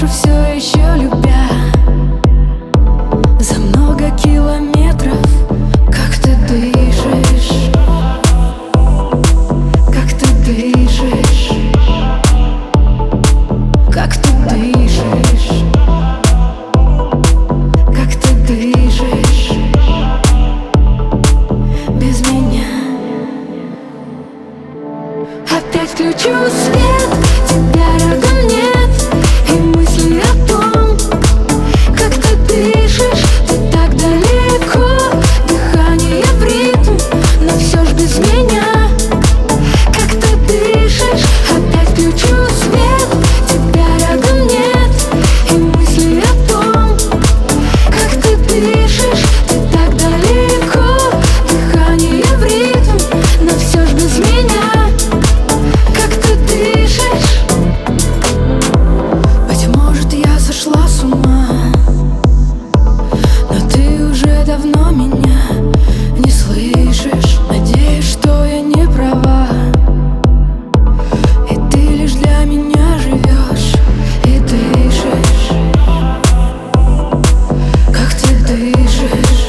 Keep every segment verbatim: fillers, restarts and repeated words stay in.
душу все еще любя. За много километров, как ты дышишь, как ты дышишь, как ты дышишь, как ты дышишь без меня. Опять включу свет, тебя рядом нет, и мысли о том, как ты дышишь. Ты так далеко, дыхание в ритм, но все ж без меня. Как ты дышишь, опять включу свет, тебя рядом нет, и мысли о том, как ты дышишь. Ты так далеко, дыхание в ритм, но все ж без меня. Быть может, я сошла с ума, но ты уже давно меня не слышишь. Надеюсь, что я не права, и ты лишь для меня живешь и дышишь. Как ты дышишь,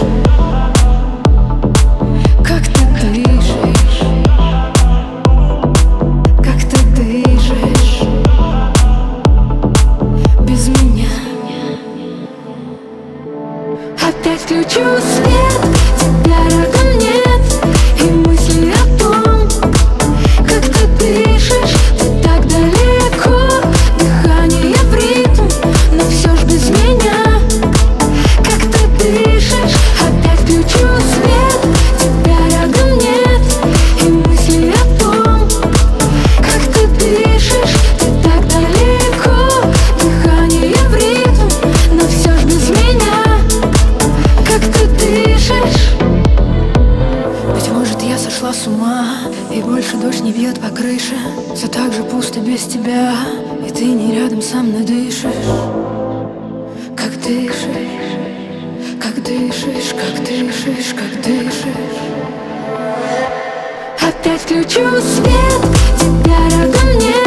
как ты дышишь, как ты дышишь без меня. Опять включу свет, тебя рядом нет, и мысли о том, как ты дышишь. Ты так далеко, дыхание в ритм, но все ж без меня. Как ты дышишь, опять включу свет, тебя рядом нет, и мысли о том, как ты дышишь. Ты так далеко, дыхание в ритм, но все ж без меня. Как ты дышишь. Быть может, я сошла с ума, и больше дождь не бьет по крыше. Все так же пусто без тебя, и ты не рядом со мной дышишь. Как дышишь, как дышишь, как дышишь, как дышишь. Опять включу свет, тебя рядом нет.